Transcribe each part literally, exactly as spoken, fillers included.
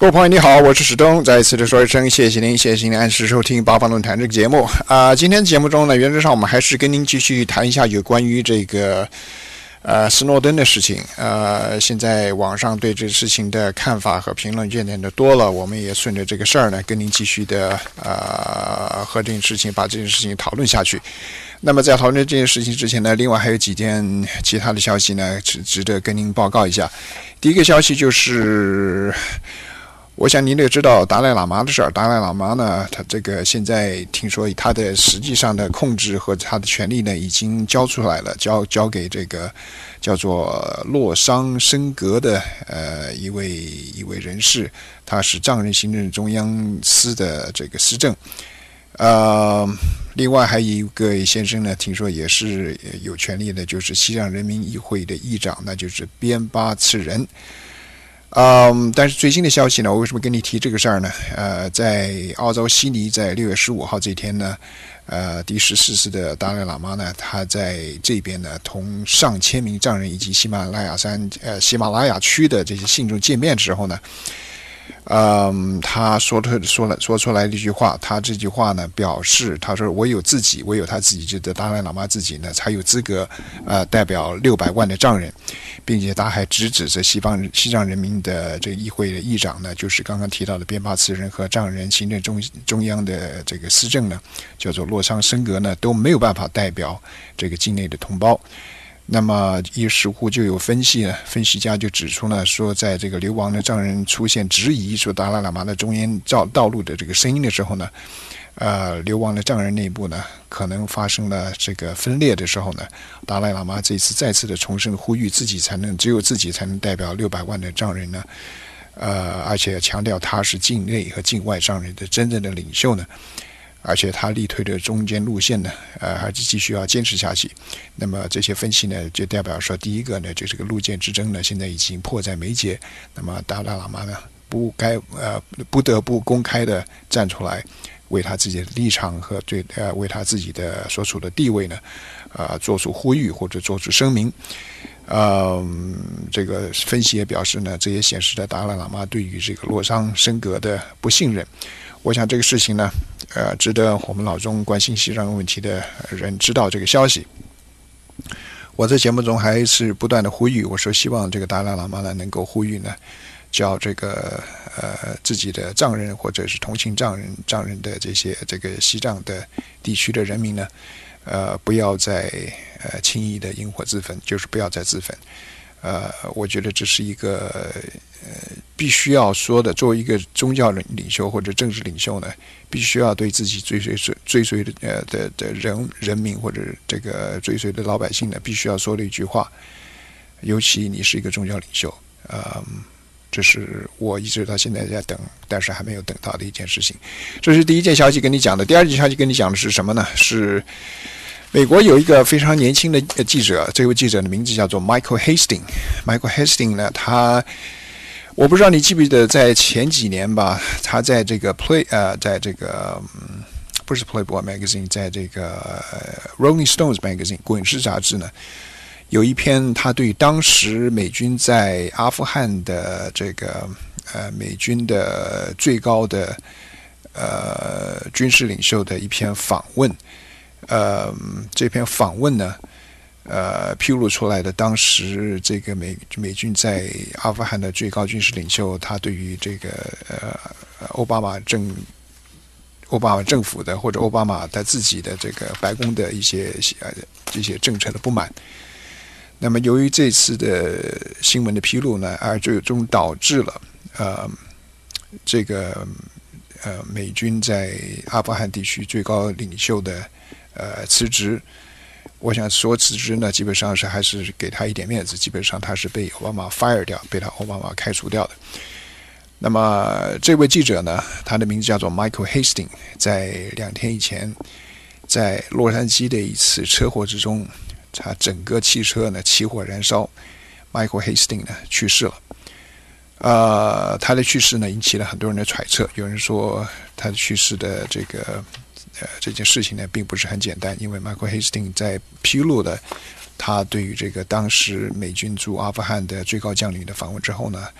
各位朋友你好，我是史东，再一次的说一声谢谢您，谢谢您按时收听八方论坛这个节目啊、呃。今天节目中呢，原则上我们还是跟您继续谈一下有关于这个呃斯诺登的事情。呃，现在网上对这个事情的看法和评论见点的多了，我们也顺着这个事儿呢，跟您继续的呃和这件事情把这件事情讨论下去。那么在讨论这件事情之前呢，另外还有几件其他的消息呢，值值得跟您报告一下。第一个消息就是。我想您也知道达赖喇嘛的事儿。达赖喇嘛呢，他这个现在听说他的实际上的控制和他的权力呢，已经交出来了，交交给这个叫做洛桑申格的呃一位一位人士，他是藏人行政中央司的这个司政。呃，另外还有一个先生呢，听说也是有权力的，就是西藏人民议会的议长，那就是边巴次仁。嗯，但是最新的消息呢，我为什么跟你提这个事儿呢？呃，在澳洲悉尼，在六月十五号这天呢，呃，第十四次的达赖喇嘛呢，他在这边呢，同上千名藏人以及喜马拉雅山呃喜马拉雅区的这些信众见面之后呢，嗯，他说他说了说出来的一句话，他这句话呢表示，他说唯有自己，唯有他自己，就是达赖喇嘛自己呢，才有资格呃代表六百万的藏人，并且他还直指着西方西藏人民的这个议会的议长呢，就是刚刚提到的边巴次仁和藏人行政中中央的这个司政呢，叫做洛桑申格呢，都没有办法代表这个境内的同胞。那么一时乎就有分析呢，分析家就指出呢，说在这个流亡的藏人出现质疑说达赖喇嘛的中间道路的这个声音的时候呢，呃，流亡的藏人内部呢，可能发生了这个分裂的时候呢，达赖喇嘛这次再次的重申呼吁自己才能，只有自己才能代表六百万的藏人呢，呃，而且强调他是境内和境外藏人的真正的领袖呢。而且他力推的中间路线呢，呃，还是继续要坚持下去。那么这些分析呢，就代表说，第一个呢，就是这个路线之争呢，现在已经迫在眉睫。那么达赖喇嘛呢，不该呃不得不公开的站出来，为他自己的立场和对呃为他自己的所处的地位呢，呃，做出呼吁或者做出声明。呃，这个分析也表示呢，这也显示了达赖喇嘛对于这个洛桑申格的不信任。我想这个事情呢，呃，值得我们老中关心西藏问题的人知道这个消息。我在节目中还是不断的呼吁，我说希望这个达赖喇嘛呢能够呼吁呢，叫这个呃自己的藏人或者是同情藏人藏人的这些这个西藏的地区的人民呢，呃，不要再呃轻易的引火自焚，就是不要再自焚。呃，我觉得这是一个呃必须要说的。作为一个宗教领袖或者政治领袖呢，必须要对自己追随追随的呃的的人人民或者这个追随的老百姓呢，必须要说的一句话。尤其你是一个宗教领袖，呃，这是我一直到现在在等，但是还没有等到的一件事情。这是第一件消息跟你讲的。第二件消息跟你讲的是什么呢？是。美国有一个非常年轻的记者，这位记者的名字叫做 Michael Hastings。Michael Hastings 呢，他我不知道你记不记得，在前几年吧，他在这个 Play 呃，在这个、嗯、不是 Playboy Magazine， 在这个 Rolling Stones Magazine 滚石杂志呢，有一篇他对当时美军在阿富汗的这个呃美军的最高的呃军事领袖的一篇访问。呃，这篇访问呢，呃，披露出来的当时这个美美军在阿富汗的最高军事领袖，他对于这个呃奥巴马政奥巴马政府的或者奥巴马他自己的这个白宫的一些呃这些政策的不满。那么由于这次的新闻的披露呢，而最终导致了呃这个呃美军在阿富汗地区最高领袖的。呃，辞职，我想说辞职呢，基本上是还是给他一点面子，基本上他是被奥巴马 fire 掉，被他奥巴马开除掉的。那么这位记者呢，他的名字叫做 Michael Hastings， 在两天以前，在洛杉矶的一次车祸之中，他整个汽车呢起火燃烧 ，Michael Hastings 呢去世了。呃，他的去世呢引起了很多人的揣测，有人说他的去世的这个。呃，这件事情呢，并不是很简单，因为 Michael Hastings 在披露了他对于这个当时美军驻阿富汗的最高将领的访问之后呢，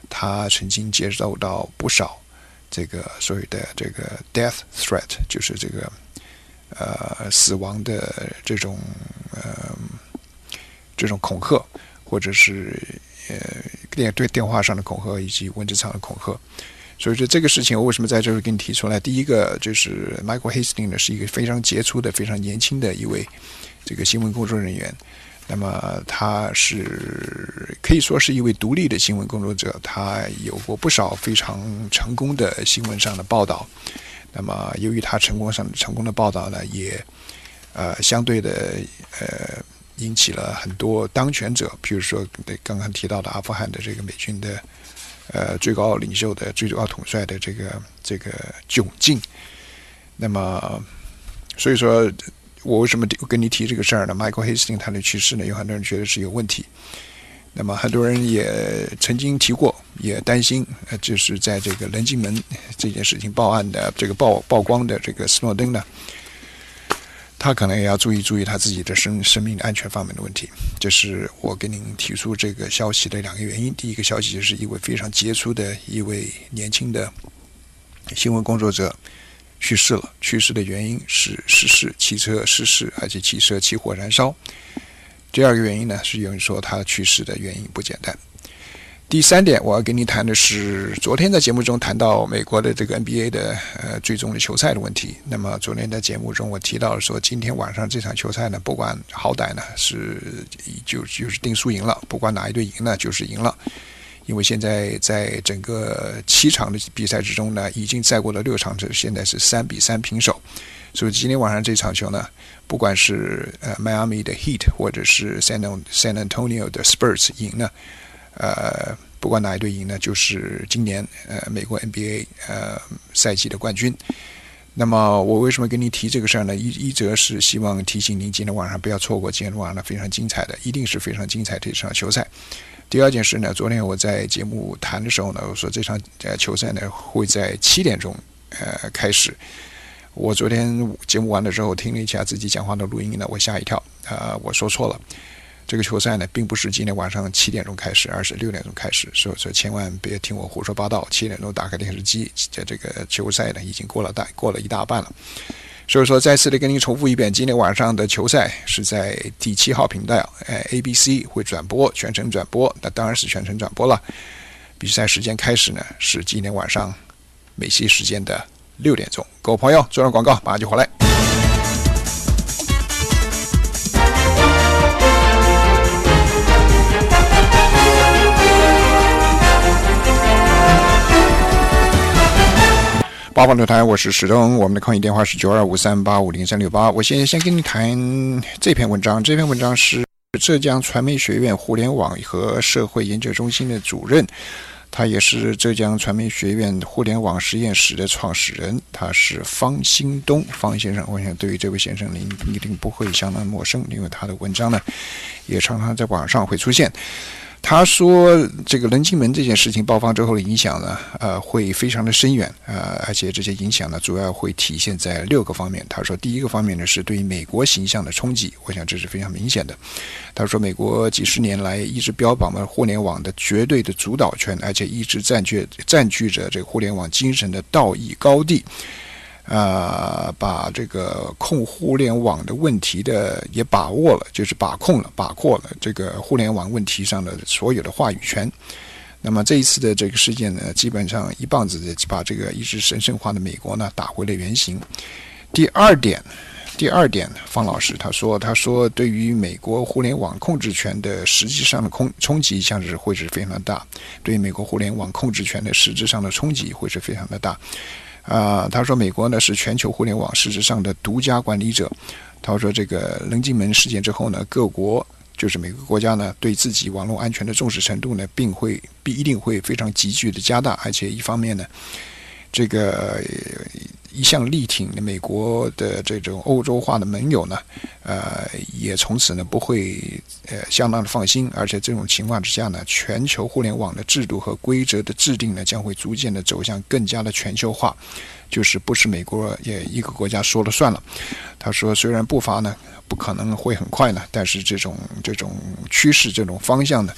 他曾经接受到不少这个所谓的这个 death threat， 就是这个呃死亡的这种呃这种恐吓，或者是呃电对电话上的恐吓以及文字上的恐吓。所以说这个事情我为什么在这里给你提出来？第一个就是 Michael Hastings 呢是一个非常杰出的、非常年轻的一位这个新闻工作人员。那么他是可以说是一位独立的新闻工作者，他有过不少非常成功的新闻上的报道。那么由于他成功上成功的报道呢，也呃相对的呃引起了很多当权者，比如说刚刚提到的阿富汗的这个美军的呃最高领袖的最高统帅的这个这个窘境。那么所以说我为什么跟你提这个事儿呢？ Michael Hastings 他的去世呢，有很多人觉得是有问题。那么很多人也曾经提过，也担心，呃，就是在这个棱镜门这件事情报案的这个曝曝光的这个斯诺登呢，他可能也要注意注意他自己的生生命安全方面的问题。这是我跟您提出这个消息的两个原因。第一个消息就是一位非常杰出的一位年轻的新闻工作者去世了，去世的原因是失事，汽车失事，而且汽车起火燃烧。第二个原因呢，是有人说他去世的原因不简单。第三点，我要跟你谈的是，昨天在节目中谈到美国的这个 N B A 的呃最终的球赛的问题。那么昨天在节目中我提到说，今天晚上这场球赛呢，不管好歹呢是就就是定输赢了，不管哪一队赢呢就是赢了。因为现在在整个七场的比赛之中呢，已经赛过了六场，现在是三比三平手。所以今天晚上这场球呢，不管是呃迈阿密的 Heat 或者是 San San Antonio 的 Spurs 赢呢，呃，不管哪一队赢呢，就是今年呃美国 N B A 呃赛季的冠军。那么我为什么跟你提这个事儿呢？一一则是希望提醒您今天晚上不要错过今天晚上非常精彩的，一定是非常精彩的一场球赛。第二件事呢，昨天我在节目谈的时候呢，我说这场呃球赛呢会在七点钟呃开始。我昨天节目完了之后听了一下自己讲话的录音呢，我吓一跳，呃，我说错了。这个球赛呢，并不是今天晚上七点钟开始，而是六点钟开始，所以说千万别听我胡说八道。七点钟打开电视机，这这个球赛呢已经过了大过了一大半了。所以说，再次的跟您重复一遍，今天晚上的球赛是在第七号频道，哎 ，A B C 会转播，全程转播，那当然是全程转播了。比赛时间开始呢是今天晚上美西时间的六点钟。各位朋友，做完广告，马上就回来。八方论坛，我是史东，我们的抗议电话是九二五三八五零三六八。我现在先跟你谈这篇文章，这篇文章是浙江传媒学院互联网和社会研究中心的主任，他也是浙江传媒学院互联网实验室的创始人，他是方兴东方先生。我想对于这位先生您一定不会相当陌生，因为他的文章呢也常常在网上会出现。他说这个棱镜门这件事情爆发之后的影响呢，呃，会非常的深远，呃，而且这些影响呢，主要会体现在六个方面。他说，第一个方面呢，是对于美国形象的冲击，我想这是非常明显的。他说，美国几十年来一直标榜了互联网的绝对的主导权，而且一直占据占据着这个互联网精神的道义高地。呃，把这个控互联网的问题的也把握了，就是把控了、把控了这个互联网问题上的所有的话语权。那么这一次的这个事件呢，基本上一棒子的把这个一直神圣化的美国呢打回了原形。第二点，第二点，方老师他说，他说对于美国互联网控制权的实际上的冲冲击，像是会是非常大，对于美国互联网控制权的实质上的冲击会是非常的大。啊、呃，他说美国呢是全球互联网实质上的独家管理者。他说这个棱镜门事件之后呢，各国就是每个国家呢对自己网络安全的重视程度呢，并会必一定会非常急剧的加大，而且一方面呢，这个一向力挺美国的这种欧洲化的盟友呢，呃，也从此呢不会呃相当的放心，而且这种情况之下呢，全球互联网的制度和规则的制定呢，将会逐渐的走向更加的全球化，就是不是美国也一个国家说了算了。他说，虽然步伐呢不可能会很快呢，但是这种这种趋势、这种方向呢，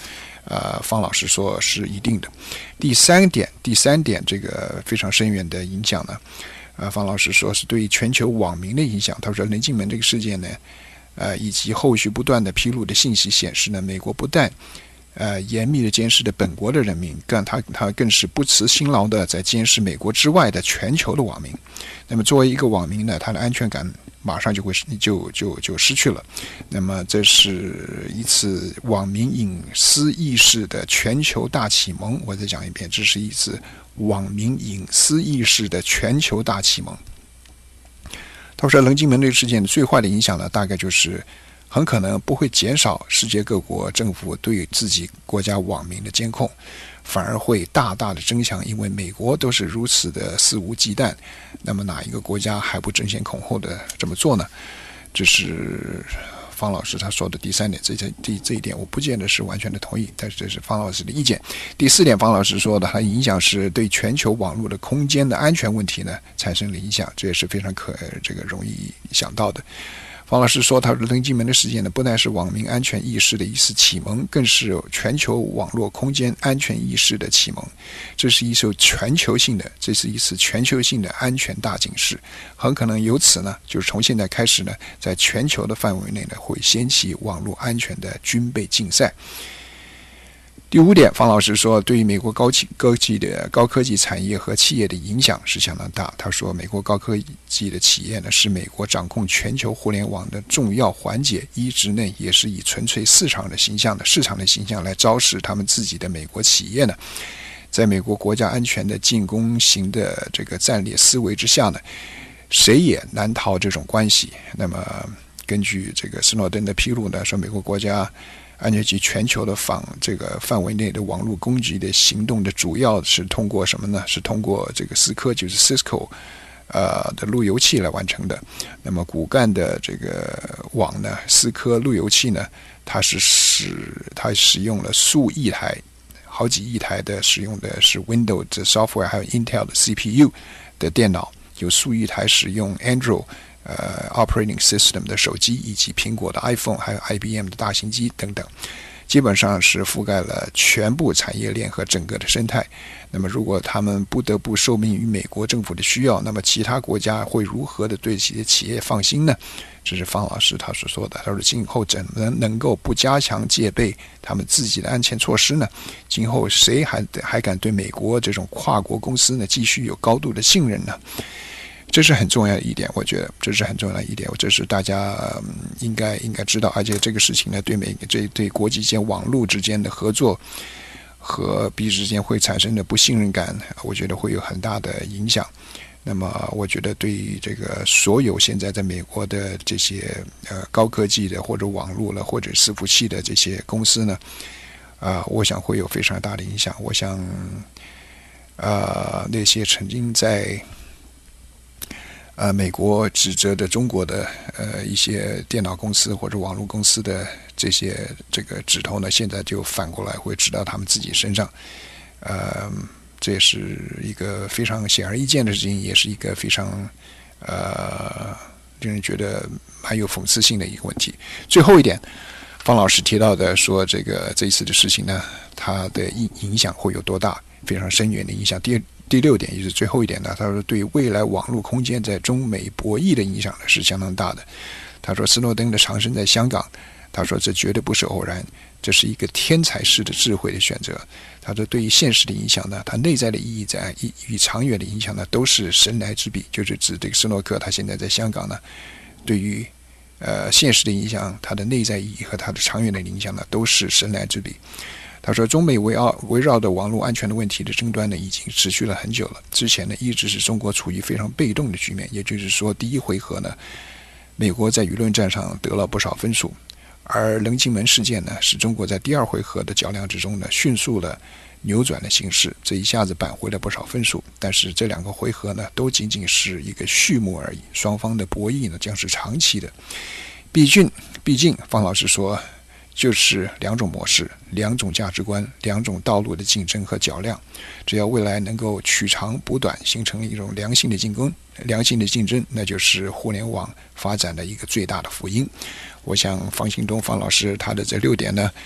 呃，方老师说是一定的。第三点，第三点，这个非常深远的影响呢，呃，方老师说是对全球网民的影响。他说，棱镜门这个事件呢，呃，以及后续不断的披露的信息显示呢，美国不但呃严密的监视的本国的人民，更他他更是不辞辛劳的在监视美国之外的全球的网民。那么作为一个网民呢，他的安全感马上就会就就就失去了。那么这是一次网民隐私意识的全球大启蒙。我再讲一遍，这是一次网民隐私意识的全球大启蒙。他说，棱镜门这个事件的最坏的影响呢，大概就是很可能不会减少世界各国政府对自己国家网民的监控，反而会大大的增强，因为美国都是如此的肆无忌惮，那么哪一个国家还不争先恐后的这么做呢？这是方老师他说的第三点，这这这这一点我不见得是完全的同意，但是这是方老师的意见。第四点，方老师说的，它影响是对全球网络的空间的安全问题呢产生了影响，这也是非常可这个容易想到的。方老师说，他说棱镜门的事件呢，不但是网民安全意识的一次启蒙，更是全球网络空间安全意识的启蒙。这是一次全球性的，这是一次全球性的安全大警示。很可能由此呢，就是从现在开始呢，在全球的范围内呢，会掀起网络安全的军备竞赛。第五点，方老师说，对于美国高技高技的高科技产业和企业的影响是相当大。他说，美国高科技的企业呢，是美国掌控全球互联网的重要环节，一直呢也是以纯粹市场的形象的市场的形象来昭示他们自己的美国企业呢，在美国国家安全的进攻型的这个战略思维之下呢，谁也难逃这种关系。那么，根据这个斯诺登的披露呢，说美国国家安全局全球的访这个范围内的网络攻击的行动的主要是通过什么呢？是通过这个思科，就是 Cisco 呃的路由器来完成的。那么骨干的这个网呢，思科路由器呢，它是使它使用了数亿台、好几亿台的使用的是 Windows 的 software， 还有 Intel 的 C P U 的电脑，有数亿台使用 Android。呃 operating system 的手机，以及苹果的 iPhone， 还有 I B M 的大型机等等，基本上是覆盖了全部产业链和整个的生态。那么如果他们不得不受命于美国政府的需要，那么其他国家会如何的对这些企业放心呢？这是方老师他所说的。他说，今后怎么能够不加强戒备他们自己的安全措施呢？今后谁还还敢对美国这种跨国公司呢继续有高度的信任呢？这是很重要的一点，我觉得这是很重要的一点，这是大家、嗯、应该应该知道，而且这个事情呢，对美这对国际间网络之间的合作和彼此之间会产生的不信任感，我觉得会有很大的影响。那么，我觉得对于这个所有现在在美国的这些呃高科技的或者网络了或者伺服器的这些公司呢，啊、呃，我想会有非常大的影响。我想，呃，那些曾经在呃，美国指责的中国的呃一些电脑公司或者网络公司的这些这个指头呢，现在就反过来会指到他们自己身上，呃，这也是一个非常显而易见的事情，也是一个非常呃令人觉得蛮有讽刺性的一个问题。最后一点，方老师提到的说，这个这一次的事情呢，它的影影响会有多大？非常深远的影响。第第六点也是最后一点呢，他说对未来网络空间在中美博弈的影响呢是相当大的。他说斯诺登的长生在香港，他说这绝对不是偶然，这是一个天才式的智慧的选择。他说对于现实的影响呢，它内在的意义在与长远的影响呢都是神来之笔，就是指这个斯诺克他现在在香港呢，对于呃现实的影响，它的内在意义和它的长远的影响呢都是神来之笔。他说，中美围绕围绕的网络安全的问题的争端呢，已经持续了很久了。之前呢，一直是中国处于非常被动的局面，也就是说，第一回合呢，美国在舆论战上得了不少分数，而棱镜门事件呢，使中国在第二回合的较量之中呢，迅速的扭转了形势，这一下子扳回了不少分数。但是这两个回合呢，都仅仅是一个序幕而已，双方的博弈呢，将是长期的。毕竟，毕竟，方老师说，就是两种模式、两种价值观、两种道路的竞争和较量。只要未来能够取长补短，形成一种良性的进攻、良性的竞争，那就是互联网发展的一个最大的福音。我想方兴东方老师他的这六点呢，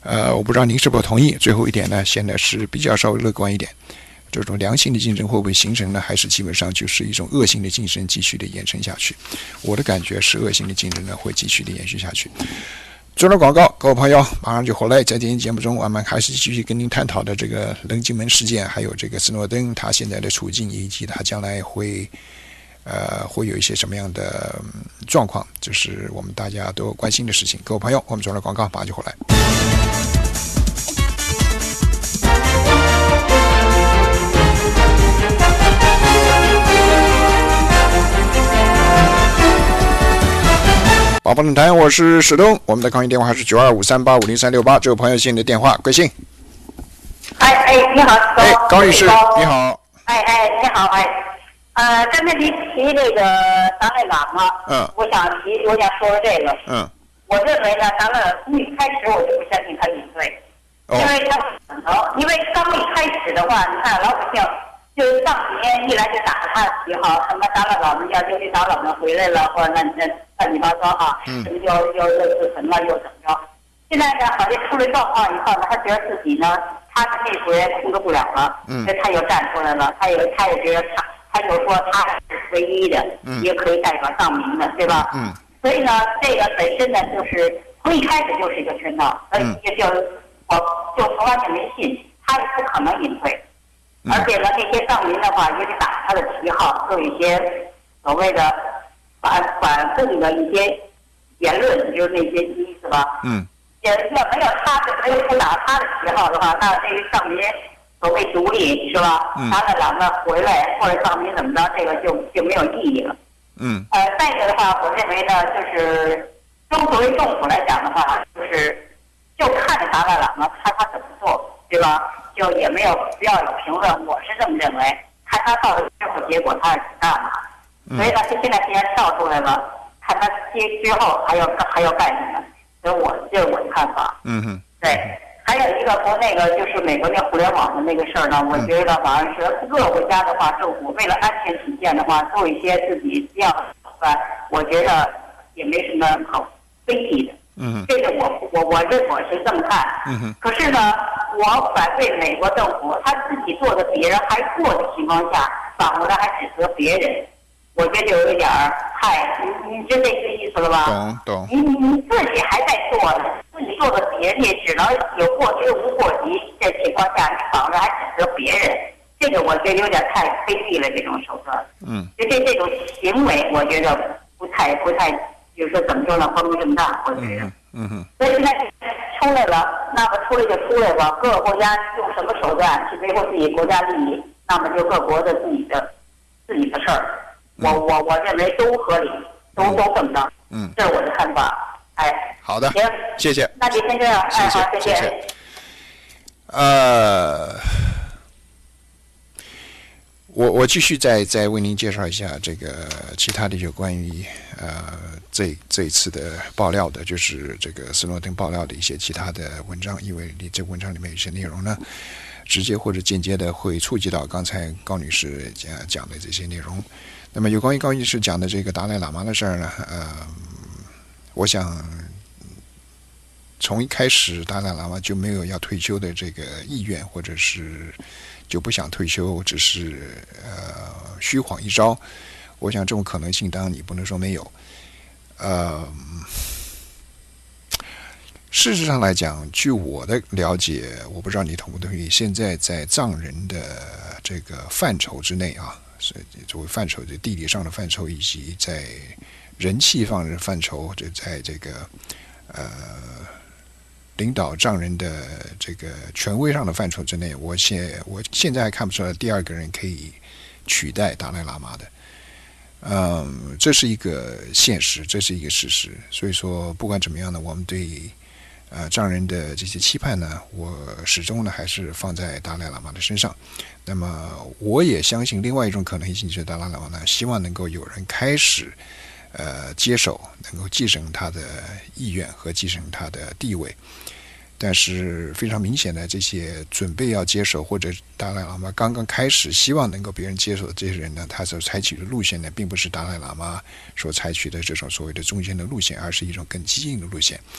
呃，我不知道您是否同意。最后一点呢，现在是比较稍微乐观一点，这种良性的竞争会不会形成呢？还是基本上就是一种恶性的竞争继续的延伸下去？我的感觉是恶性的竞争呢会继续的延续下去。做了广告，各位朋友马上就回来。在今天节目中，我们还是继续跟您探讨的这个棱镜门事件，还有这个斯诺登他现在的处境，以及他将来会呃会有一些什么样的、嗯、状况，这是我们大家都关心的事情。各位朋友，我们做了广告，马上就回来。宝宝论坛，我是史东，我们的抗议电话是九二五三八五零三六八，这位朋友信的电话，贵姓？ 哎哎，你好， 哎，高女士，你好。 哎哎，你好，哎，呃，刚才你提这个达赖喇嘛， 嗯， 我想提，我想说说这个， 嗯， 我认为呢，达赖从一开始我就不相信他隐退， 哦、 因为他哦，因为刚一开始的话，你看老百姓。就是上几年一来就打他的旗号，什么打了老人家就去打老人回来了，或者那那乱七八糟啊，什么又又又自焚了又怎么着？现在呢，好像出了状况以后呢，他觉得自己呢，他的内部人控制不了了，嗯，所以他又站出来了，他也他也觉得他他就说他是唯一的，嗯，也可以代表藏民的，对吧？嗯，所以呢，这个本身呢，就是从一开始就是一个圈套，所以也就我就从来就没信，他也不可能隐退。而且呢，这些藏民的话也得打他的旗号，做一些所谓的反反共的一些言论，就是那些意思吧。嗯。也要没有他的，没有不打他的旗号的话，那这个藏民所谓独立是吧？嗯。他的两个回来或者藏民怎么着，这个就就没有意义了。嗯。呃，再一个的话，我认为呢，就是中作为政府来讲的话，就是就看着达赖喇嘛看他怎么做，对吧？就也没有必要有评论，我是这么认为。看他到了最后结果他是干嘛？嗯、所以呢，现在既然跳出来了，看他接之后还要还要干什么？所以我这是我的看法。嗯哼。对，还有一个国那个就是美国那互联网的那个事儿呢，我觉得好像是各个国家的话，政府为了安全起见的话，做一些自己要的手段，我觉得也没什么好非议的。嗯，这个我我我认我是这么看。嗯哼。可是呢，我反对美国政府他自己做的别人还做的情况下，反过来还指责别人，我觉得就有一点儿太，你你知这个意思了吧？ 懂懂。 你你自己还在做呢，自己做的别人也只能有过之无过及这情况下，你反过来还指责别人，这个我觉得有点太卑鄙了，这种手段。嗯。就这这种行为，我觉得不太不太。就是说怎么说呢，光明正大，我觉得。嗯哼。所以现在出来了，那么出来就出来吧。各个国家用什么手段去维护自己国家利益，那么就各国的自己的自己的事儿。我我我认为都合理，都都这么着。嗯。这是我的看法。哎。 好的。 行， 谢谢。 那就先这样。 谢谢。 哎、好， 谢谢。呃。我我继续再再为您介绍一下这个其他的有关于呃这这一次的爆料的，就是这个斯诺登爆料的一些其他的文章，因为你这文章里面有些内容呢，直接或者间接的会触及到刚才高女士讲讲的这些内容。那么有关于高女士讲的这个达赖喇嘛的事儿呢，呃，我想从一开始达赖喇嘛就没有要退休的这个意愿，或者是就不想退休，只是呃虚晃一招。我想这种可能性当然你不能说没有。呃，事实上来讲，据我的了解，我不知道你同不同意，现在在藏人的这个范畴之内啊，所以作为范畴的地理上的范畴，以及在人气方面的范畴，就在这个呃领导藏人的这个权威上的范畴之内，我现我现在还看不出来第二个人可以取代达赖喇嘛的。嗯，这是一个现实，这是一个事实。所以说，不管怎么样呢，我们对呃藏人的这些期盼呢，我始终呢还是放在达赖喇嘛的身上。那么，我也相信另外一种可能性就是达赖喇嘛呢，希望能够有人开始呃接手，能够继承他的意愿和继承他的地位。但是非常明显的，这些准备要接手或者达赖喇嘛刚刚开始希望能够别人接手的这些人呢，他所采取的路线呢，并不是达赖喇嘛所采取的这种所谓的中间的路线，而是一种更激进的路线。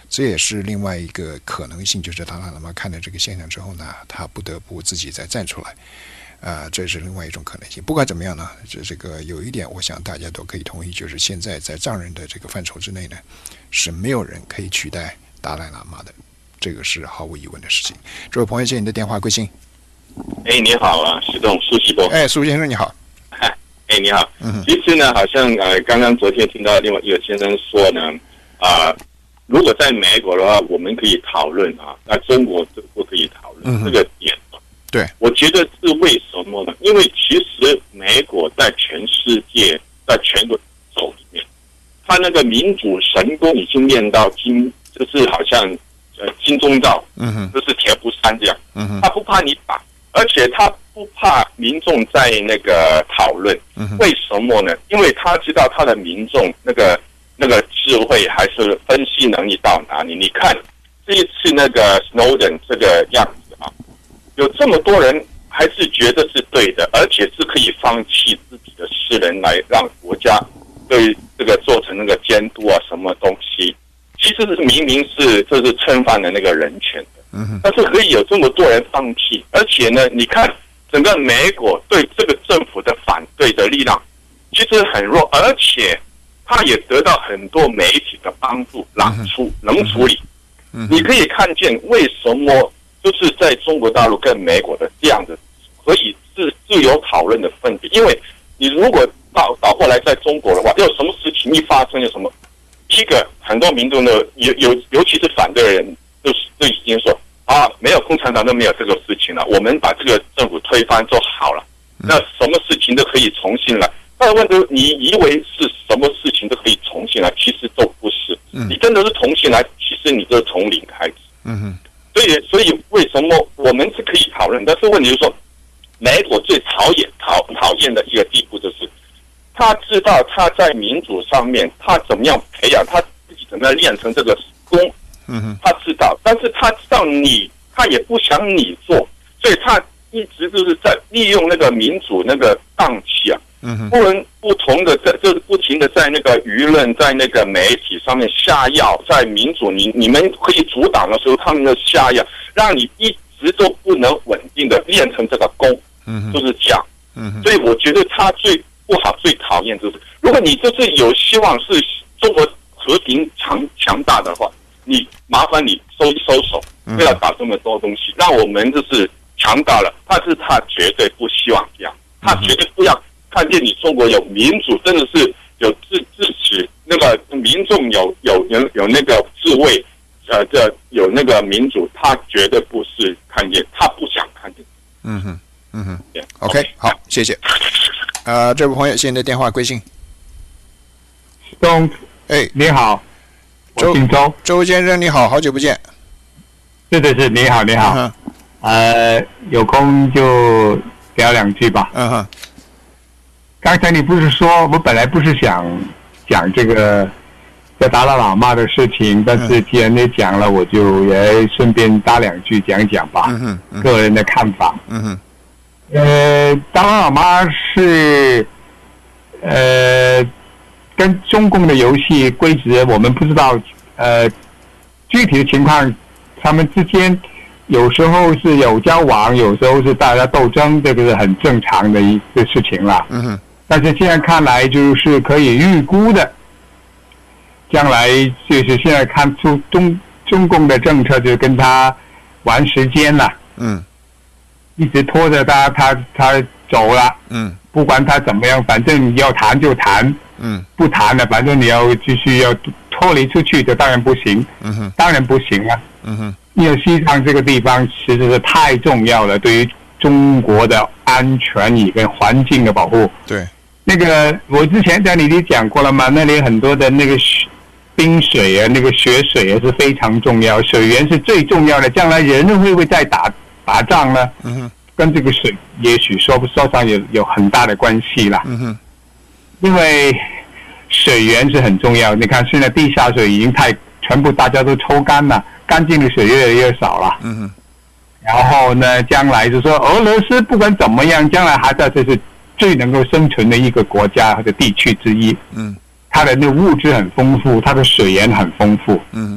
这也是另外一个可能性，就是达赖喇嘛看了这个现象之后呢，他不得不自己再站出来。啊、呃，这是另外一种可能性。不管怎么样呢，这这个有一点，我想大家都可以同意，就是现在在藏人的这个范畴之内呢，是没有人可以取代达赖喇嘛的，这个是毫无疑问的事情。这位朋友，谢谢你的电话，贵姓？ 哎，你好啊，石栋，苏西东。 哎，苏先生你好。 哎，你好。 嗯， 其实呢，好像呃，刚刚昨天听到另外一个先生说呢，啊、呃，如果在美国的话，我们可以讨论啊，那中国就不可以讨论、嗯、这个点。 对， 我觉得是为什么呢？因为其实美国在全世界，在全个州里面，他那个民主神功已经练到金，就是好像呃金钟罩， 嗯哼， 就是铁布衫这样， 嗯哼， 他不怕你打，而且他不怕民众在那个讨论， 嗯哼， 为什么呢？因为他知道他的民众那个那个智慧还是分析能力到哪里。你看这一次那个 Snowden 这个样子。有这么多人还是觉得是对的，而且是可以放弃自己的私人来让国家对这个做成那个监督啊什么东西，其实是明明是这是侵犯了那个人权的。 嗯， 但是可以有这么多人放弃，而且呢，你看整个美国对这个政府的反对的力量其实很弱，而且他也得到很多媒体的帮助，冷处冷处理。 嗯， 你可以看见为什么。就是在中国大陆跟美国的这样的可以自自由讨论的分别，因为你如果倒倒过来在中国的话，有什么事情一发生，有什么第一个很多民众的有有尤其是反对的人，就是就已经说啊，没有共产党都没有这个事情了，我们把这个政府推翻就好了，那什么事情都可以重新来。但问题你以为是什么事情都可以重新来，其实都不是。你真的是重新来，其实你就从零开始。 嗯哼。 所以，所以为什么我们是可以讨论？但是问题是说，美国最讨厌、讨讨厌的一个地步就是，他知道他在民主上面，他怎么样培养他自己，怎么样练成这个功， 嗯哼， 他知道，但是他知道你，他也不想你做，所以他一直就是在利用那个民主那个档期啊。 嗯， 不能不同的在就是不停的在那个舆论在那个媒体上面下药，在民主你你们可以阻挡的时候，他们的下药，让你一直都不能稳定的练成这个功， 嗯， 就是这样， 嗯， 所以我觉得他最不好、最讨厌就是，如果你就是有希望是中国和平强强大的话，你麻烦你收一收手，不要搞这么多东西，让我们就是强大了，但是他绝对不希望这样，他绝对不要。看见你中国有民主，真的是有自自持，那个民众有有有有那个智慧，呃，这有那个民主，他绝对不是看见，他不想看见。 嗯哼，嗯哼 ，OK， 好，谢谢。呃，这位朋友，谢谢你的电话，贵姓？ 东， 哎， 你好，我姓周。 周先生，你好，好久不见。 是的是，你好，你好。 嗯、 呃，有空就聊两句吧。 嗯哼。 刚才你不是说，我本来不是想讲这个叫达赖喇嘛的事情，但是既然你讲了，我就也顺便搭两句讲讲吧， 嗯哼嗯、 个人的看法。 嗯哼， 呃，达赖喇嘛是呃跟中共的游戏规则，我们不知道呃具体的情况，他们之间有时候是有交往，有时候是大家斗争，这个是很正常的一个事情了。 嗯哼。 但是现在看来就是可以预估的，将来就是现在看出中中共的政策就跟他玩时间了， 嗯， 一直拖着他他他走了， 嗯， 不管他怎么样，反正你要谈就谈， 嗯， 不谈了，反正你要继续要脱离出去，这当然不行， 嗯哼， 当然不行啊， 嗯哼， 因为西藏这个地方其实是太重要了，对于中国的安全与跟环境的保护， 对。 那个我之前在你里讲过了嘛，那里很多的那个冰水啊，那个雪水也是非常重要，水源是最重要的。将来人会不会再打打仗呢？ 嗯哼， 跟这个水也许说不说上有有很大的关系啦。 嗯哼， 因为水源是很重要。你看现在地下水已经太全部大家都抽干了，干净的水越来越少了。 嗯哼， 然后呢，将来就说俄罗斯不管怎么样，将来还在这是。最能够生存的一个国家或者地区之一， 嗯， 它的那物质很丰富，它的水源很丰富， 嗯，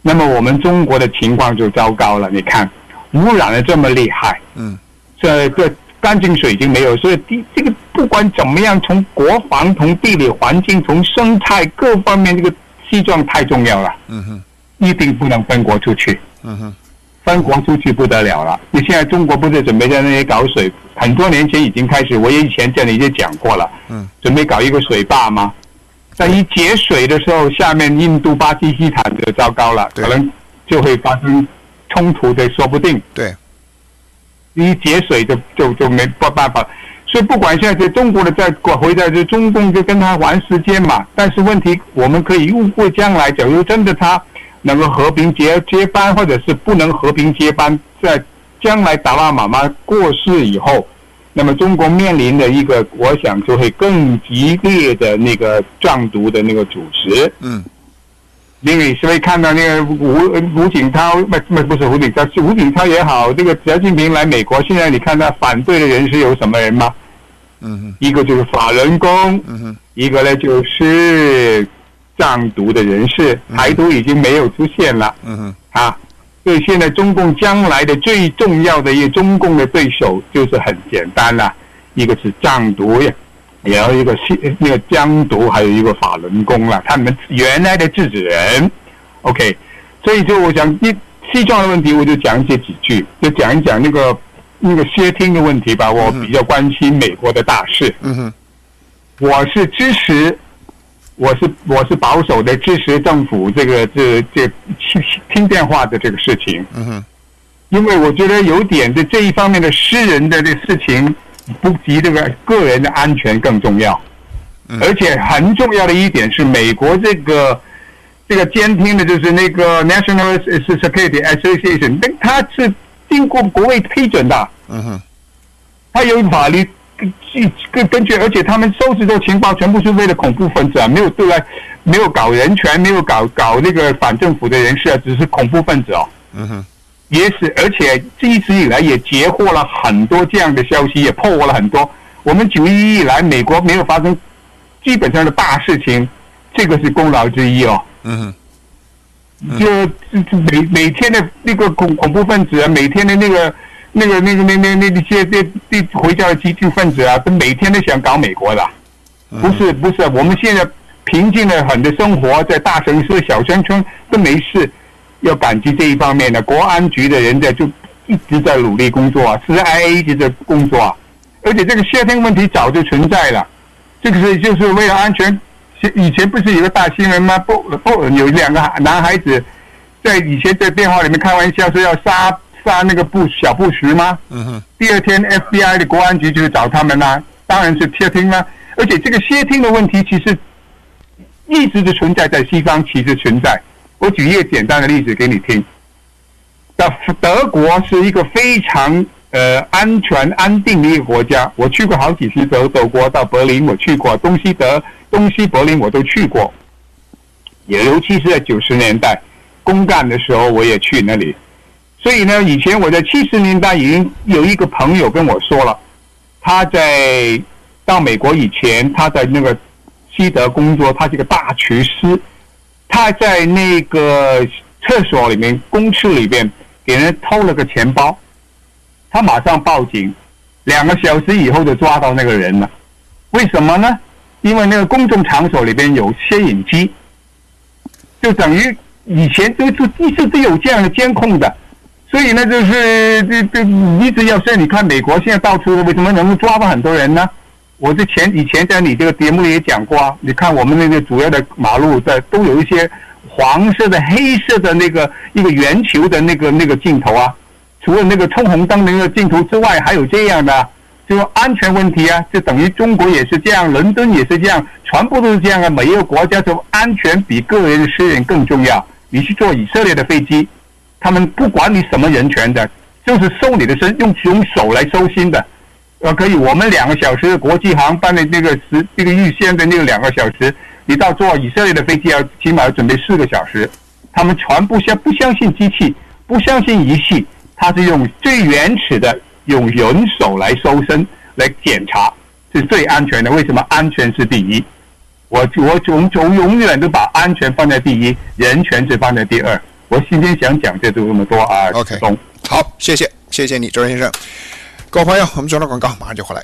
那么我们中国的情况就糟糕了。你看，污染的这么厉害， 嗯， 这这干净水已经没有，所以第这个不管怎么样，从国防、从地理环境、从生态各方面，这个西藏太重要了。 嗯哼， 一定不能分国出去。 嗯哼， 分国出去不得了了。你现在中国不是准备在那里搞水？很多年前已经开始，我也以前这里已经讲过了。 嗯， 准备搞一个水坝吗？在一节水的时候，下面印度、巴基斯坦就糟糕了，可能就会发生冲突的，说不定。 对， 一节水就就就没办法。所以不管现在在中国的再回来，就中共就跟他玩时间嘛。但是问题，我们可以预估将来，假如真的他能够和平接接班，或者是不能和平接班，在将来达赖喇嘛过世以后，那么中国面临的一个，我想就会更激烈的那个藏独的那个主持。 嗯， 因为所以看到那个胡胡锦涛，不不不是胡锦涛，是胡锦涛也好，这个习近平来美国，现在你看他反对的人是有什么人吗？ 嗯哼， 一个就是法轮功， 嗯哼， 一个呢就是藏独的人士，台独已经没有出现了。 嗯哼， 啊。所以现在中共将来的最重要的一个中共的对手就是很简单了，一个是藏独，也有一个是那个疆独，还有一个法轮功了，他们原来的制止人。OK， 所以就我想一西藏的问题，我就讲这几句，就讲一讲那个那个薛听的问题吧。我比较关心美国的大事， 嗯哼， 我是支持。我是我是保守的，支持政府这个这这听电话的这个事情。 嗯哼， 因为我觉得有点的这一方面的私人的这事情，不及这个个人的安全更重要。 嗯、 而且很重要的一点是，美国这个这个监听的就是那个 National Security Association， 那它是经过国会批准的。 嗯哼， 它有法律。根根据，而且他们收集的情报全部是为了恐怖分子啊，没有对外，没有搞人权，没有搞搞那个反政府的人士啊，只是恐怖分子哦。 嗯哼， 也是，而且一直以来也截获了很多这样的消息，也破获了很多。我们九一一以来，美国没有发生基本上的大事情，这个是功劳之一哦。 嗯哼，嗯就每每天的那个恐恐怖分子啊，每天的那个。那个、那个、那、那、那那些这这回教的激进分子啊，都每天都想搞美国的，不是不是，我们现在平静的很的生活，在大城市、小乡村都没事，要感激这一方面的国安局的人在就一直在努力工作啊 ，C I A 一直在工作啊，而且这个窃听问题早就存在了，这个是就是为了安全。以前不是有个大新闻吗？不不，有两个男孩子在以前在电话里面开玩笑说要杀。杀那个布小布什吗？ 嗯哼。 第二天 F B I 的国安局就找他们啦，当然是窃听啦。而且这个窃听的问题其实一直的存在在西方，其实存在。我举一个简单的例子给你听。德德国是一个非常呃安全安定的一个国家，我去过好几次德德国，到柏林我去过，东西德东西柏林我都去过，也尤其是在九十年代公干的时候，我也去那里。所以呢，以前我在七十年代已经有一个朋友跟我说了，他在到美国以前，他在那个西德工作，他是个大厨师，他在那个厕所里面、公厕里面给人偷了个钱包，他马上报警，两个小时以后就抓到那个人了。为什么呢？因为那个公众场所里边有摄影机，就等于以前都是一直都有这样的监控的。所以呢，就是这这一直要，所以你看美国现在到处为什么能够抓到很多人呢？我之前以前在你这个节目里也讲过啊，你看我们那个主要的马路的都有一些黄色的、黑色的那个一个圆球的那个那个镜头啊，除了那个冲红灯的那个镜头之外，还有这样的，就安全问题啊，就等于中国也是这样，伦敦也是这样，全部都是这样啊。每一个国家就安全比个人的私人更重要。你去坐以色列的飞机。他们不管你什么人权的，就是收你的身，用用手来收心的，呃，可以。我们两个小时的国际航班的那个时，那个预先的那个两个小时，你到坐以色列的飞机要起码要准备四个小时。他们全部相不相信机器，不相信仪器，他是用最原始的，用人手来搜身来检查，是最安全的。为什么？安全是第一。我我从从永远都把安全放在第一，人权是放在第二。 我今天想讲就这么多啊。 OK， 好，谢谢，谢谢你，周先生。各位朋友，我们中段广告马上就回来。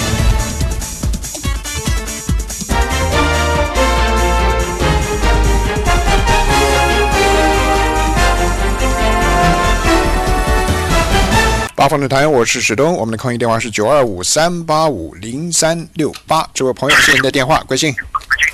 八方论坛，我是史东，我们的抗议电话是九二五三八五零三六八。这位朋友是您的电话，贵姓？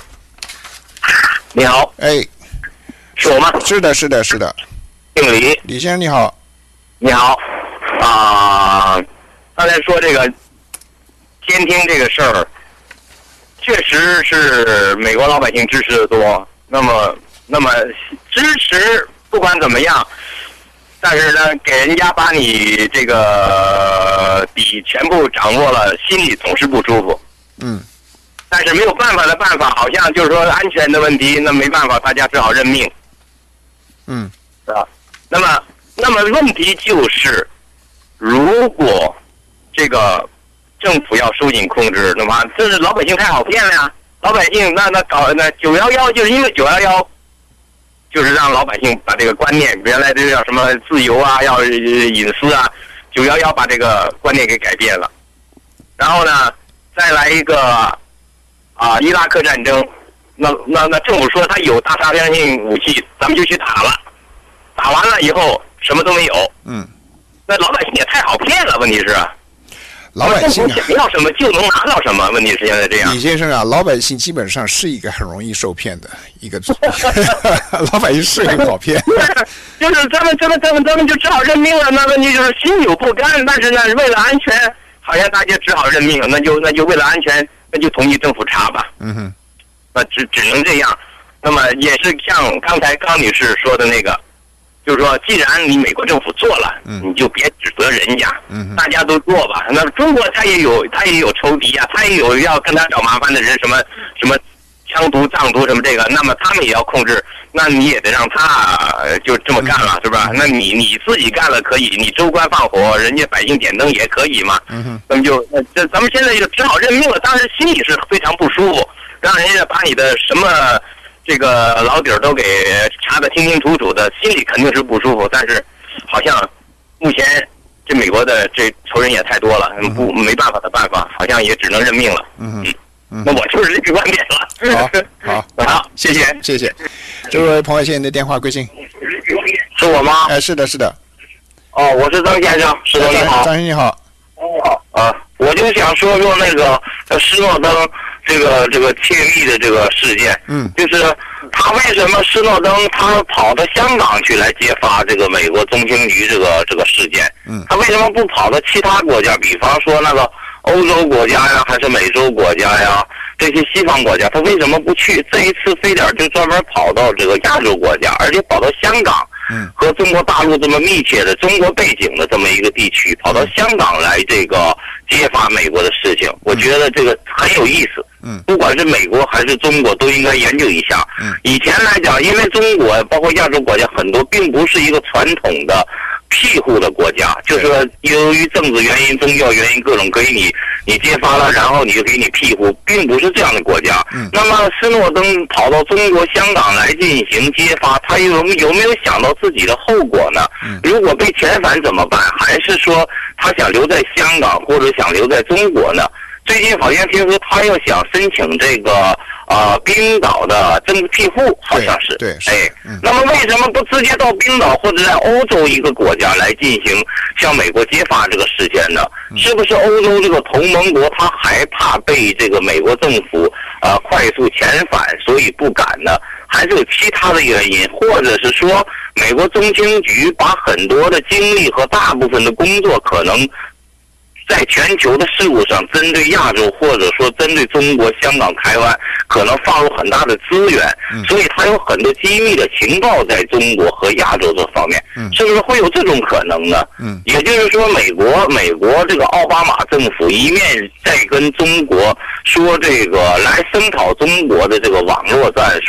你好， 哎， 是我吗？ 是的，是的，是的。 姓李， 李先生你好。 你好，啊、呃，刚才说这个监听这个事儿，确实是美国老百姓支持的多。那么，那么支持不管怎么样。但是呢，给人家把你这个底全部掌握了，心里总是不舒服。 嗯。 但是没有办法的办法，好像就是说安全的问题，那没办法，大家只好认命。 嗯。 是吧？那么，那么问题就是，如果这个政府要收紧控制，那么这是老百姓太好骗了呀！老百姓那那搞那九幺幺，就是因为九幺幺。就是让老百姓把这个观念，原来这个叫什么自由啊，要隐私啊，九幺幺把这个观念给改变了。然后呢，再来一个啊，伊拉克战争，那那那政府说他有大杀伤性武器，咱们就去打了，打完了以后什么都没有。 嗯。 那老百姓也太好骗了，问题是。 老百姓、啊、 想要什么就能拿到什么，问题是现在这样。 李先生啊，老百姓基本上是一个很容易受骗的一个，老百姓是很好骗。 就是咱们咱们咱们咱们就只好认命了。那问题就是心有不甘，但是呢，为了安全，好像大家只好认命，那就那就为了安全，那就同意政府查吧。 嗯哼， 那只只能这样。那么也是像刚才高女士说的那个。就是说，既然你美国政府做了， 嗯、 你就别指责人家， 嗯、 大家都做吧。那中国他也有，他也有仇敌啊，他也有要跟他找麻烦的人，什么什么枪毒、藏毒什么这个，那么他们也要控制，那你也得让他就这么干了，是吧？那你你自己干了可以，你州官放火，人家百姓点灯也可以嘛。 嗯、 那么就那这咱们现在就只好认命了，当时心里是非常不舒服，让人家把你的什么。这个老底儿都给查得清清楚楚的，心里肯定是不舒服。但是，好像目前这美国的这仇人也太多了，不没办法的办法，好像也只能认命了。 嗯嗯， 那我就是这个观点了。 好， 好，好，谢谢， 谢谢。这位朋友，谢谢你的电话，贵姓？ 是我吗？ 哎，是的，是的。 哦，我是张先生，石头你好。 张先生你好。 哦，啊，我就想说说那个施诺登。这个这个窃密的这个事件， 嗯， 就是他为什么施诺登他跑到香港去来揭发这个美国中情局这个这个事件， 嗯， 他为什么不跑到其他国家，比方说那个欧洲国家呀，还是美洲国家呀，这些西方国家，他为什么不去？这一次非得就专门跑到这个亚洲国家，而且跑到香港， 嗯， 和中国大陆这么密切的中国背景的这么一个地区，跑到香港来这个揭发美国的事情，我觉得这个很有意思。 嗯， 不管是美国还是中国，都应该研究一下。 嗯， 以前来讲，因为中国包括亚洲国家很多，并不是一个传统的庇护的国家，就是说由于政治原因、宗教原因各种给你你揭发了，然后你就给你庇护，并不是这样的国家。 嗯， 那么施诺登跑到中国香港来进行揭发，他有有没有想到自己的后果呢？ 嗯， 如果被遣返怎么办？还是说他想留在香港或者想留在中国呢？最近好像听说他又想申请这个呃冰岛的政治庇护，好像是。 对，对哎、 嗯， 那么为什么不直接到冰岛或者在欧洲一个国家来进行向美国揭发这个事件呢？ 嗯、 是不是欧洲这个同盟国他害怕被这个美国政府呃快速遣返，所以不敢呢？还是有其他的原因，或者是说美国中情局把很多的精力和大部分的工作可能在全球的事务上，针对亚洲或者说针对中国、香港、台湾，可能放入很大的资源， 嗯、 所以它有很多机密的情报在中国和亚洲这方面， 嗯、 是不是会有这种可能呢？ 嗯， 也就是说，美国美国这个奥巴马政府一面在跟中国说这个来声讨中国的这个网络战，说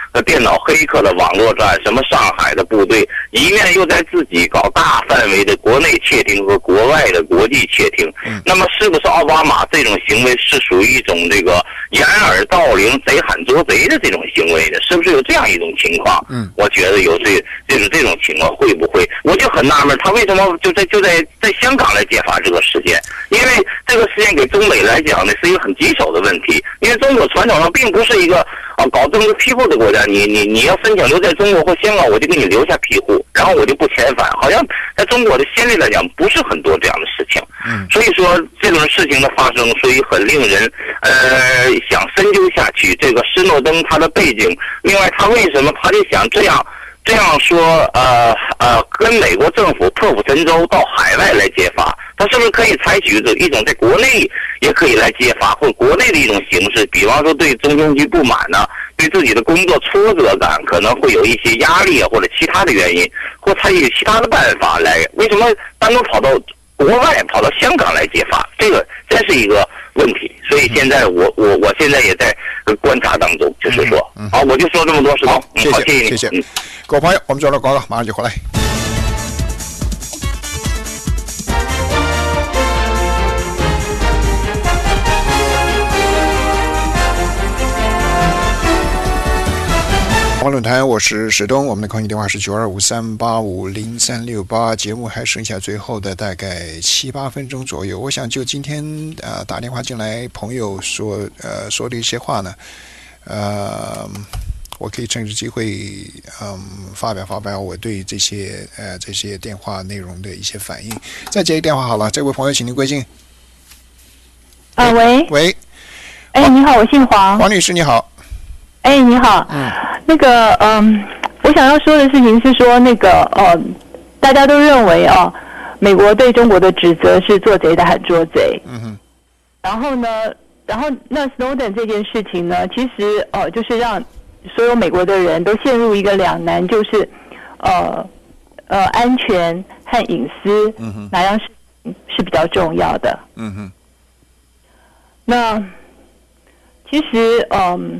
和电脑黑客的网络战，什么上海的部队，一面又在自己搞大范围的国内窃听和国外的国际窃听。那么是不是奥巴马这种行为是属于一种这个掩耳盗铃、贼喊捉贼的这种行为呢？是不是有这样一种情况？嗯，我觉得有这就是这种情况，会不会？我就很纳闷，他为什么就在就在在香港来揭发这个事件？因为这个事件给中美来讲呢是一个很棘手的问题，因为中国传统上并不是一个啊搞政治庇护的国家，你你你要申请留在中国或香港，我就给你留下庇护，然后我就不遣返，好像在中国的先例来讲不是很多这样的事情。嗯，所以说这种事情的发生，所以很令人呃想深究下去。这个施诺登他的背景，另外他为什么他就想这样？这样说，呃呃，跟美国政府破釜沉舟到海外来揭发，他是不是可以采取一种在国内也可以来揭发，或国内的一种形式？比方说对中情局不满呢、啊，对自己的工作挫折感可能会有一些压力啊，或者其他的原因，或采取其他的办法来。为什么单独跑到国外，跑到香港来揭发？这个真是一个问题。所以现在我我我现在也在观察当中，就是说，嗯、好，我就说这么多，石头， 好，谢谢， 好，谢谢你， 谢谢。 嗯， 各位朋友，我们做了广告，马上就回来。网论坛，我是石东，我们的空运电话是九二五三八五零三六八。节目还剩下最后的大概七八分钟左右，我想就今天呃打电话进来朋友说呃说的一些话呢，呃，我可以趁着机会嗯发表发表我对这些呃这些电话内容的一些反应。再接一个电话好了，这位朋友请您贵姓？ 啊，喂喂， 哎，你好，我姓黄。 黄女士你好。 哎，你好。嗯。那个，嗯，我想要说的事情是说，那个，呃，大家都认为啊，美国对中国的指责是做贼的喊捉贼。嗯哼。然后呢，然后那 Snowden 这件事情呢，其实呃，就是让所有美国的人都陷入一个两难，就是呃呃，安全和隐私，嗯哼，哪样是是比较重要的？嗯哼。那其实，嗯。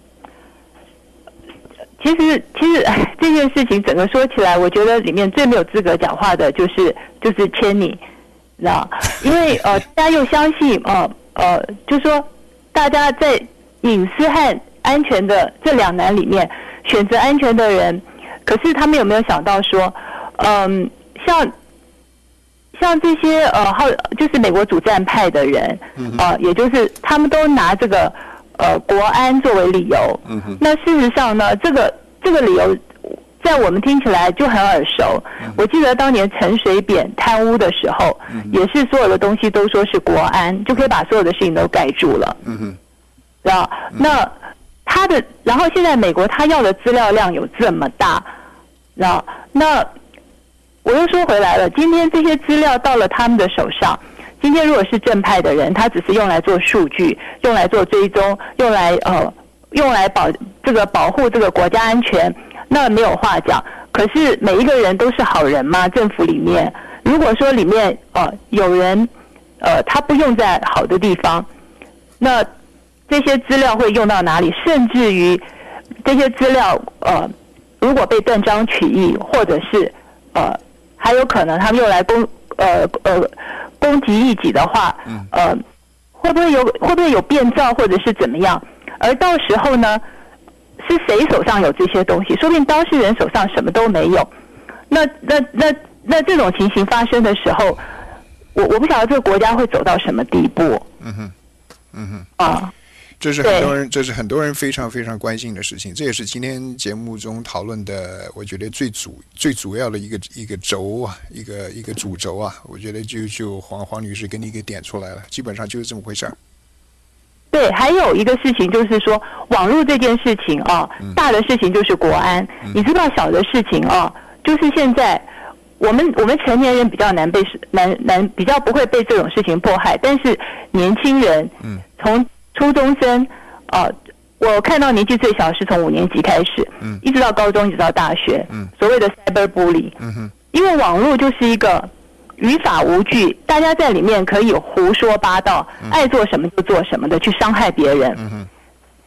其实，其实这件事情整个说起来，我觉得里面最没有资格讲话的就是就是千妮，知道？因为呃，大家又相信呃呃，就说大家在隐私和安全的这两难里面选择安全的人，可是他们有没有想到说，嗯，像像这些呃，好就是美国主战派的人，啊、呃，也就是他们都拿这个。呃，国安作为理由，嗯哼，那事实上呢，这个这个理由，在我们听起来就很耳熟。嗯、我记得当年陈水扁贪污的时候，嗯、也是所有的东西都说是国安，就可以把所有的事情都盖住了。嗯哼，知道？那他的，然后现在美国他要的资料量有这么大，知道？那我又说回来了，今天这些资料到了他们的手上。今天如果是正派的人，他只是用来做数据，用来做追踪，用来呃，用来保这个保护这个国家安全，那没有话讲。可是每一个人都是好人吗？政府里面，如果说里面呃有人呃他不用在好的地方，那这些资料会用到哪里？甚至于这些资料呃如果被断章取义，或者是呃还有可能他们用来攻呃呃。攻击异己的话，呃，会不会有会不会有变造或者是怎么样？而到时候呢，是谁手上有这些东西？说不定当事人手上什么都没有。那那那那这种情形发生的时候，我我不晓得这个国家会走到什么地步。嗯哼，嗯哼，啊。 这是很多人，这是很多人非常非常关心的事情。这也是今天节目中讨论的，我觉得最主最主要的一个一个轴啊，一个一个主轴啊。我觉得就就黄黄女士给你给点出来了，基本上就是这么回事儿。 对，还有一个事情就是说，网络这件事情啊，大的事情就是国安，嗯、你知道小的事情啊，就是现在我们我们成年人比较难被难难比较不会被这种事情迫害，但是年轻人，嗯，从初中生，呃，我看到年纪最小是从五年级开始，嗯，一直到高中，一直到大学，嗯，所谓的 cyberbully， 嗯哼，因为网络就是一个于法无据，大家在里面可以胡说八道，嗯、爱做什么就做什么的去伤害别人，嗯哼，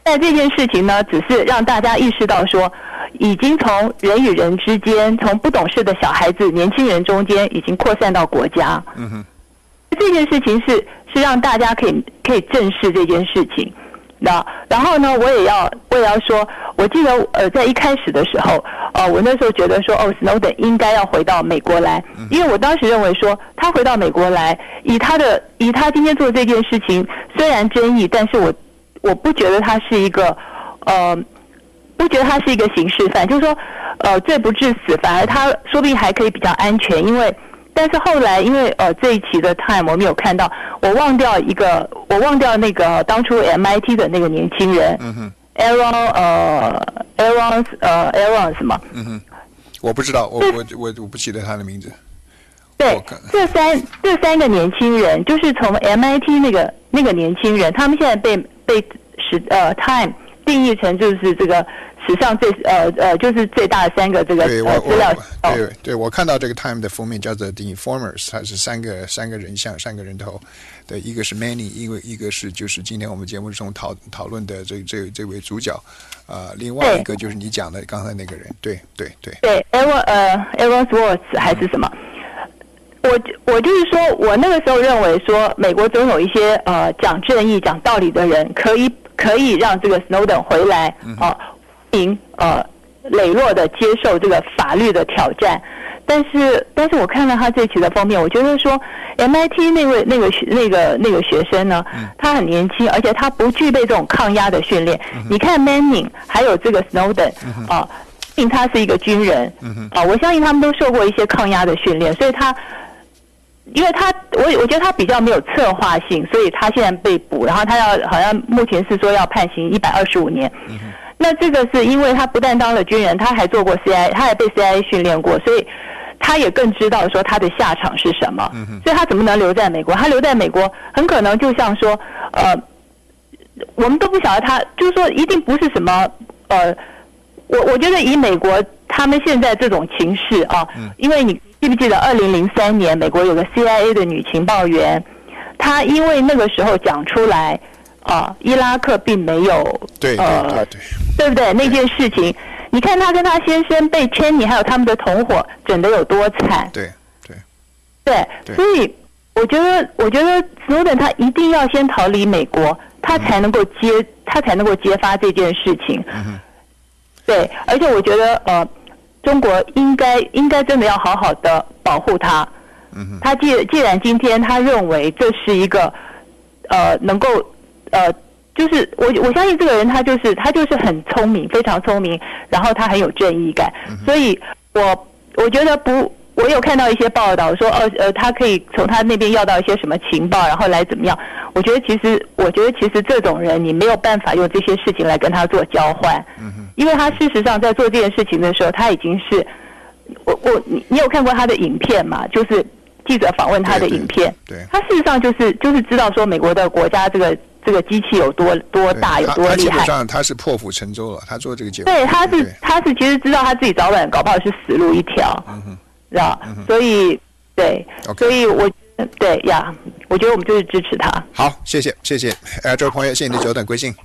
在这件事情呢，只是让大家意识到说，已经从人与人之间，从不懂事的小孩子、年轻人中间，已经扩散到国家。 嗯哼， 这件事情是是让大家可以可以正视这件事情。那然后呢，我也要我也要说，我记得呃，在一开始的时候，呃，我那时候觉得说，哦 ，Snowden 应该要回到美国来，因为我当时认为说，他回到美国来，以他的以他今天做这件事情，虽然争议，但是我我不觉得他是一个呃，不觉得他是一个刑事犯，就是说，呃，罪不至死，反而他说不定还可以比较安全，因为。但是后来，因为呃这一期的 Time 我没有看到，我忘掉一个，我忘掉那个当初 M I T 的那个年轻人， 嗯哼 ，Aaron 呃 Aaron 呃 Aaron 什么？ 嗯哼，我不知道，我我我我不记得他的名字。 对，这三这三个年轻人，就是从 M I T 那个那个年轻人，他们现在被被时呃 Time 定义成就是这个。史上最呃呃就是最大的三个这个呃资料。 对对，我看到这个 Time 的封面叫做 The Informers， 它是三个三个人像三个人头的，一个是 Manny， 一个一个是就是今天我们节目中讨讨论的这这这位主角，啊、呃，另外一个就是你讲的刚才那个人，对对对。 对 ，Aaron 呃 Aaron Swartz 还是什么？我我就是说我那个时候认为说，美国总有一些呃讲正义、讲道理的人，可以可以让这个 Snowden 回来啊。呃呃，磊落的接受这个法律的挑战，但是，但是我看到他这期的封面，我觉得说 M I T 那位那个那个那个学生呢，他很年轻，而且他不具备这种抗压的训练。嗯、你看 Manning 还有这个 Snowden 啊，因为他是一个军人啊，我相信他们都受过一些抗压的训练，所以他。因为他，我我觉得他比较没有策划性，所以他现在被捕，然后他要好像目前是说要判刑一百二十五年。嗯、那这个是因为他不但当了军人，他还做过 C I A， 他还被 C I A 训练过，所以他也更知道说他的下场是什么。嗯、所以他怎么能留在美国？他留在美国，很可能就像说，呃，我们都不晓得他，就是说一定不是什么呃，我我觉得以美国他们现在这种情势啊，嗯、因为你。记不记得二零零三年美国有个 C I A 的女情报员，她因为那个时候讲出来啊，伊拉克并没有对对对对， 对不对？那件事情，你看她跟她先生被Cheney还有他们的同伙整得有多惨。 对对对，所以我觉得，我觉得 Snowden 他一定要先逃离美国，他才能够接，嗯、他才能够揭发这件事情。嗯、对，而且我觉得呃。中国应该应该真的要好好的保护他。嗯、他既既然今天他认为这是一个呃能够呃就是我我相信这个人他就是他就是很聪明，非常聪明，然后他很有正义感，嗯、所以我我觉得不，我有看到一些报道说呃呃他可以从他那边要到一些什么情报，然后来怎么样？我觉得其实我觉得其实这种人你没有办法用这些事情来跟他做交换。嗯因为他事实上在做这件事情的时候，他已经是，我我你你有看过他的影片吗？就是记者访问他的影片， 对，对对他事实上就是就是知道说美国的国家这个这个机器有多多大有多厉害。他基本上他是破釜沉舟了，他做这个节目。 对，他是他是其实知道他自己早晚搞不好是死路一条，嗯哼，知道？嗯、所以对， okay. 所以我对呀，我觉得我们就是支持他。 好，谢谢谢谢，呃，这位朋友，谢谢你的久等归信。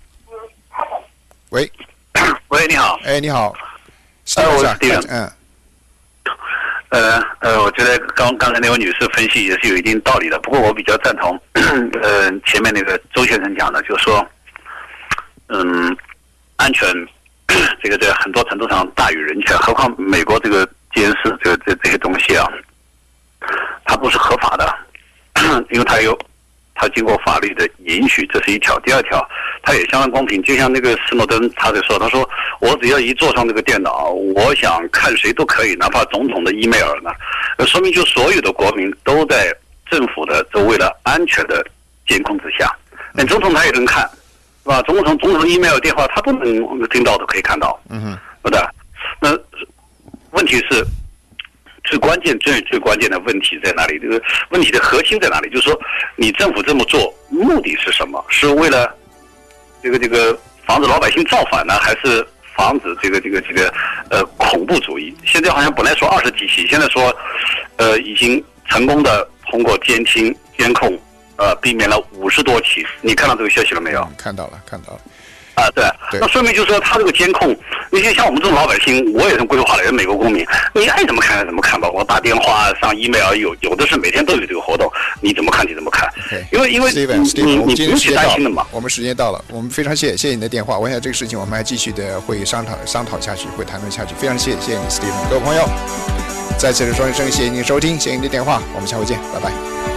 喂。 喂，你好。 哎，你好。 呃，我是 Steven。 嗯。 呃呃，我觉得刚刚才那位女士分析也是有一定道理的，不过我比较赞同，呃，前面那个周先生讲的，就是说，嗯，安全这个在很多程度上大于人权，何况美国这个监视这个这这些东西啊，它不是合法的，因为它有。他经过法律的允许，这是一条。第二条，他也相当公平。就像那个斯诺登他在说，他说我只要一坐上这个电脑，我想看谁都可以，哪怕总统的 email 呢，说明就所有的国民都在政府的这为了安全的监控之下。那总统他也能看，是吧？总统总统 email 电话他都能听到，都可以看到，嗯哼，对的。那问题是。最关键、最最关键的问题在哪里？这个问题的核心在哪里？就是说，你政府这么做目的是什么？是为了这个这个防止老百姓造反呢，还是防止这个这个这个呃恐怖主义？现在好像本来说二十几起，现在说呃已经成功的通过监听监控呃避免了五十多起。你看到这个消息了没有？ 嗯、看到了，看到了。 啊，对， 对那说明就是说他这个监控，你就像我们这种老百姓，我也是规划的人，美国公民，你爱怎么看怎么看吧。我打电话、上 email， 有有的是每天都有这个活动，你怎么看你怎么看。 Okay. 因为因为 Steven, 你 Steven, 你我们你不用去今天时间到担心的嘛。 我们时间到了，我们非常谢谢谢谢你的电话。我想这个事情我们还继续的会商讨商讨下去，会谈论下去。非常谢谢谢谢你 Steven， 各位朋友，再次的说一声谢谢您收听，谢谢您的电话，我们下回见，拜拜。